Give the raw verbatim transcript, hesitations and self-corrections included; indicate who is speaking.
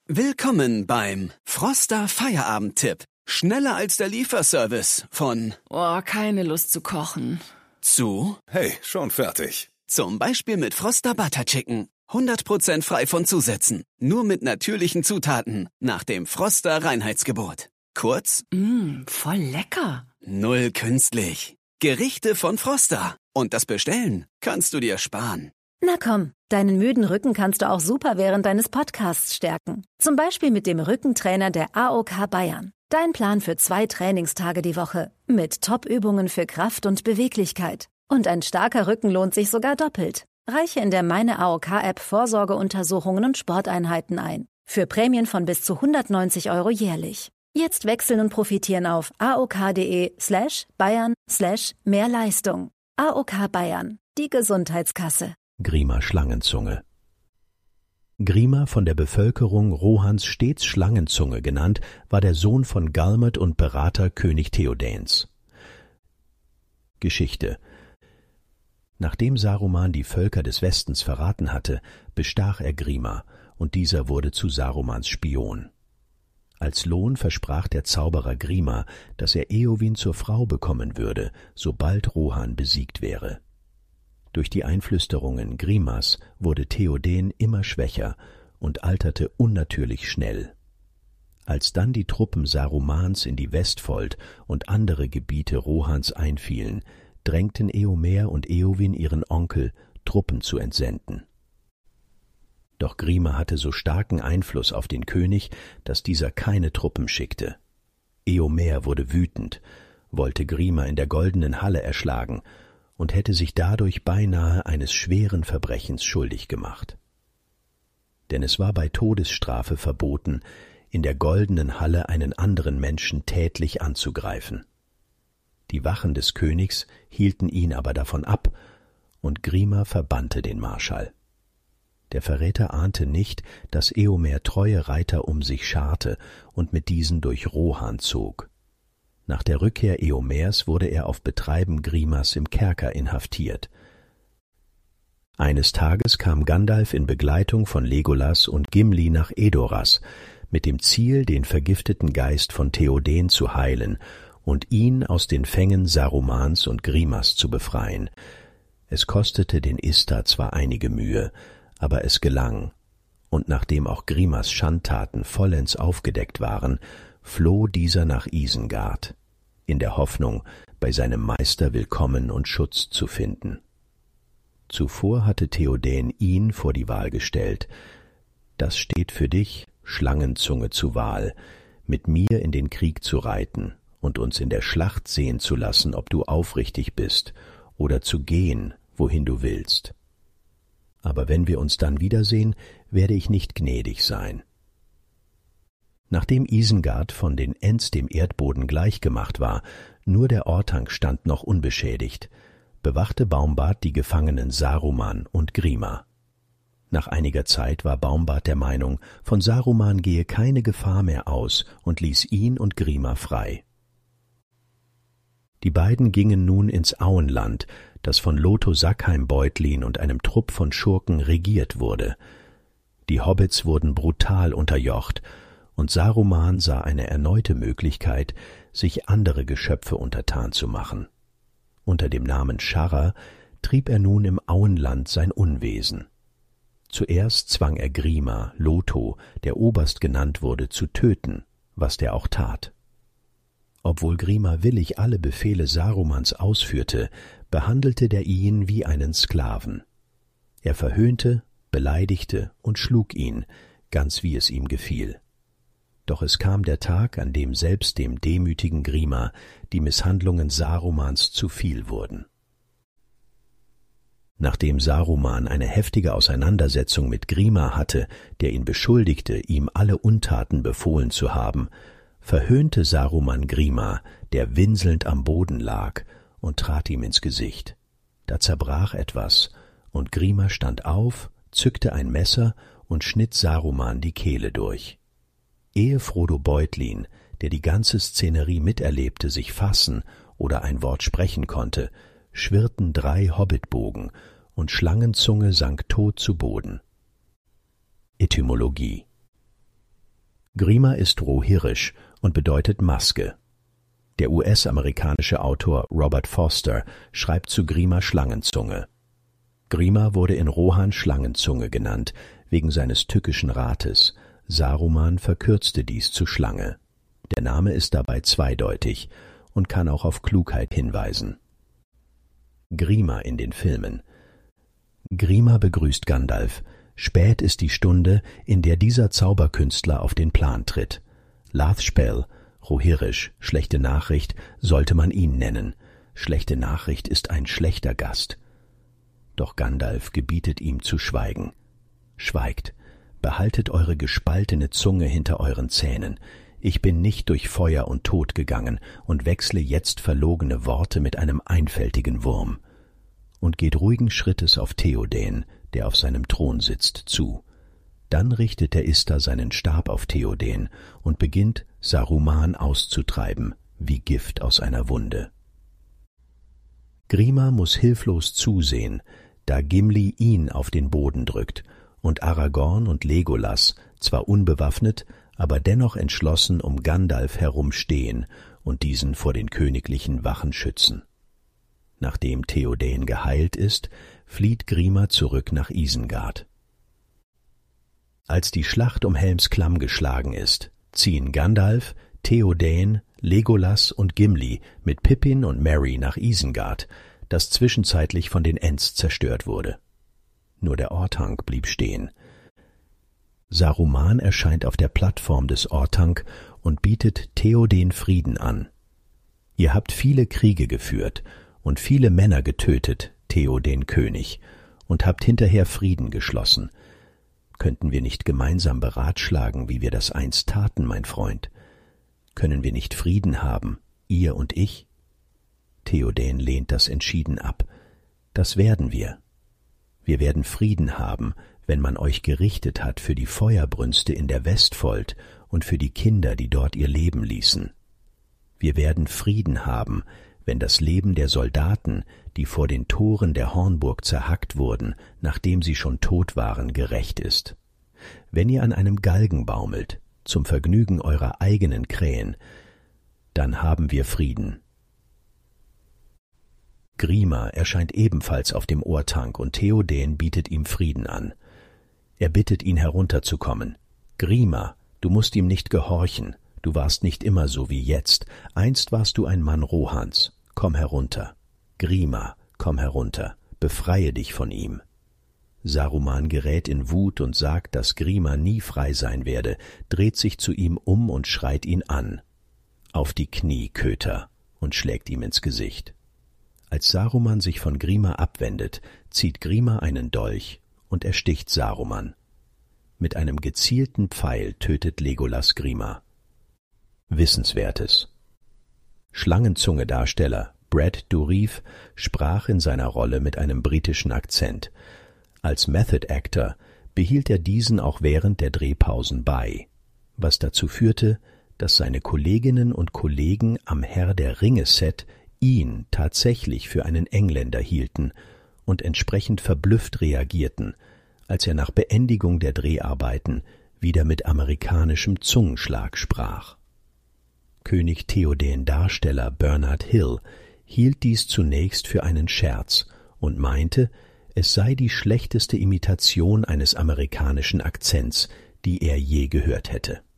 Speaker 1: Willkommen beim Froster Feierabend-Tipp. Schneller als der Lieferservice von
Speaker 2: Oh, keine Lust zu kochen.
Speaker 1: zu
Speaker 3: Hey, schon fertig.
Speaker 1: zum Beispiel mit Froster Butter Chicken. hundert Prozent frei von Zusätzen. Nur mit natürlichen Zutaten. Nach dem Froster Reinheitsgebot. Kurz,
Speaker 2: Mmm, voll lecker.
Speaker 1: null künstlich. Gerichte von Froster. Und das Bestellen kannst du dir sparen.
Speaker 4: Na komm, deinen müden Rücken kannst du auch super während deines Podcasts stärken. Zum Beispiel mit dem Rückentrainer der A O K Bayern. Dein Plan für zwei Trainingstage die Woche. Mit Top-Übungen für Kraft und Beweglichkeit. Und ein starker Rücken lohnt sich sogar doppelt. Reiche in der Meine A O K-App Vorsorgeuntersuchungen und Sporteinheiten ein. Für Prämien von bis zu hundertneunzig Euro jährlich. Jetzt wechseln und profitieren auf aok.de slash Bayern slash mehr Leistung. A O K Bayern, die Gesundheitskasse.
Speaker 5: Grima Schlangenzunge. Grima, von der Bevölkerung Rohans stets Schlangenzunge genannt, war der Sohn von Galmet und Berater König Theodens. Geschichte. Nachdem Saruman die Völker des Westens verraten hatte, bestach er Grima, und dieser wurde zu Sarumans Spion. Als Lohn versprach der Zauberer Grima, dass er Eowyn zur Frau bekommen würde, sobald Rohan besiegt wäre. Durch die Einflüsterungen Grimas wurde Theoden immer schwächer und alterte unnatürlich schnell. Als dann die Truppen Sarumans in die Westfold und andere Gebiete Rohans einfielen, drängten Eomer und Eowyn ihren Onkel, Truppen zu entsenden. Doch Grima hatte so starken Einfluss auf den König, dass dieser keine Truppen schickte. Eomer wurde wütend, wollte Grima in der goldenen Halle erschlagen und hätte sich dadurch beinahe eines schweren Verbrechens schuldig gemacht. Denn es war bei Todesstrafe verboten, in der goldenen Halle einen anderen Menschen tätlich anzugreifen. Die Wachen des Königs hielten ihn aber davon ab, und Grima verbannte den Marschall. Der Verräter ahnte nicht, dass Eomer treue Reiter um sich scharte und mit diesen durch Rohan zog. Nach der Rückkehr Eomers wurde er auf Betreiben Grimas im Kerker inhaftiert. Eines Tages kam Gandalf in Begleitung von Legolas und Gimli nach Edoras, mit dem Ziel, den vergifteten Geist von Theoden zu heilen und ihn aus den Fängen Sarumans und Grimas zu befreien. Es kostete den Istar zwar einige Mühe, aber es gelang, und nachdem auch Grimas Schandtaten vollends aufgedeckt waren, floh dieser nach Isengard, in der Hoffnung, bei seinem Meister Willkommen und Schutz zu finden. Zuvor hatte Theoden ihn vor die Wahl gestellt: Das steht für dich, Schlangenzunge, zur Wahl, mit mir in den Krieg zu reiten und uns in der Schlacht sehen zu lassen, ob du aufrichtig bist, oder zu gehen, wohin du willst. Aber wenn wir uns dann wiedersehen, werde ich nicht gnädig sein. Nachdem Isengard von den Ents dem Erdboden gleichgemacht war, nur der Orthanc stand noch unbeschädigt, bewachte Baumbart die Gefangenen Saruman und Grima. Nach einiger Zeit war Baumbart der Meinung, von Saruman gehe keine Gefahr mehr aus und ließ ihn und Grima frei. Die beiden gingen nun ins Auenland, das von Lotho Sackheim-Beutlin und einem Trupp von Schurken regiert wurde. Die Hobbits wurden brutal unterjocht, und Saruman sah eine erneute Möglichkeit, sich andere Geschöpfe untertan zu machen. Unter dem Namen Scharrer trieb er nun im Auenland sein Unwesen. Zuerst zwang er Grima, Lotho, der Oberst genannt wurde, zu töten, was der auch tat. Obwohl Grima willig alle Befehle Sarumans ausführte, behandelte der ihn wie einen Sklaven. Er verhöhnte, beleidigte und schlug ihn, ganz wie es ihm gefiel. Doch es kam der Tag, an dem selbst dem demütigen Grima die Misshandlungen Sarumans zu viel wurden. Nachdem Saruman eine heftige Auseinandersetzung mit Grima hatte, der ihn beschuldigte, ihm alle Untaten befohlen zu haben, verhöhnte Saruman Grima, der winselnd am Boden lag, und trat ihm ins Gesicht. Da zerbrach etwas, und Grima stand auf, zückte ein Messer und schnitt Saruman die Kehle durch. Ehe Frodo Beutlin, der die ganze Szenerie miterlebte, sich fassen oder ein Wort sprechen konnte, schwirrten drei Hobbitbogen, und Schlangenzunge sank tot zu Boden. Etymologie. Grima ist rohirrisch und bedeutet Maske. Der U S-amerikanische Autor Robert Foster schreibt zu Grima Schlangenzunge. Grima wurde in Rohan Schlangenzunge genannt, wegen seines tückischen Rates. Saruman verkürzte dies zu Schlange. Der Name ist dabei zweideutig und kann auch auf Klugheit hinweisen. Grima in den Filmen. Grima begrüßt Gandalf. Spät ist die Stunde, in der dieser Zauberkünstler auf den Plan tritt. Lathspell, rohirrisch, schlechte Nachricht, sollte man ihn nennen. Schlechte Nachricht ist ein schlechter Gast. Doch Gandalf gebietet ihm zu schweigen. Schweigt, behaltet eure gespaltene Zunge hinter euren Zähnen. Ich bin nicht durch Feuer und Tod gegangen und wechsle jetzt verlogene Worte mit einem einfältigen Wurm. Und geht ruhigen Schrittes auf Theoden, der auf seinem Thron sitzt, zu. Dann richtet der Ister seinen Stab auf Theoden und beginnt, Saruman auszutreiben, wie Gift aus einer Wunde. Grima muss hilflos zusehen, da Gimli ihn auf den Boden drückt und Aragorn und Legolas, zwar unbewaffnet, aber dennoch entschlossen um Gandalf herumstehen und diesen vor den königlichen Wachen schützen. Nachdem Theoden geheilt ist, flieht Grima zurück nach Isengard. Als die Schlacht um Helms Klamm geschlagen ist, ziehen Gandalf, Theoden, Legolas und Gimli mit Pippin und Merry nach Isengard, das zwischenzeitlich von den Ents zerstört wurde. Nur der Orthanc blieb stehen. Saruman erscheint auf der Plattform des Orthanc und bietet Theoden Frieden an. Ihr habt viele Kriege geführt und viele Männer getötet, Theoden König, und habt hinterher Frieden geschlossen. Könnten wir nicht gemeinsam beratschlagen, wie wir das einst taten, mein Freund? Können wir nicht Frieden haben, ihr und ich? Theoden lehnt das entschieden ab. Das werden wir. Wir werden Frieden haben, wenn man euch gerichtet hat für die Feuerbrünste in der Westfold und für die Kinder, die dort ihr Leben ließen. Wir werden Frieden haben, wenn das Leben der Soldaten, die vor den Toren der Hornburg zerhackt wurden, nachdem sie schon tot waren, gerecht ist. Wenn ihr an einem Galgen baumelt, zum Vergnügen eurer eigenen Krähen, dann haben wir Frieden. Grima erscheint ebenfalls auf dem Orthanc und Theoden bietet ihm Frieden an. Er bittet ihn herunterzukommen. Grima, du musst ihm nicht gehorchen, du warst nicht immer so wie jetzt, einst warst du ein Mann Rohans, komm herunter. Grima, komm herunter, befreie dich von ihm. Saruman gerät in Wut und sagt, dass Grima nie frei sein werde, dreht sich zu ihm um und schreit ihn an. Auf die Knie, Köter, und schlägt ihm ins Gesicht. Als Saruman sich von Grima abwendet, zieht Grima einen Dolch und ersticht Saruman. Mit einem gezielten Pfeil tötet Legolas Grima. Wissenswertes: Schlangenzunge-Darsteller Brad Dourif sprach in seiner Rolle mit einem britischen Akzent. Als Method Actor behielt er diesen auch während der Drehpausen bei, was dazu führte, dass seine Kolleginnen und Kollegen am Herr der Ringe-Set ihn tatsächlich für einen Engländer hielten und entsprechend verblüfft reagierten, als er nach Beendigung der Dreharbeiten wieder mit amerikanischem Zungenschlag sprach. König Theoden-Darsteller Bernard Hill hielt dies zunächst für einen Scherz und meinte, es sei die schlechteste Imitation eines amerikanischen Akzents, die er je gehört hätte.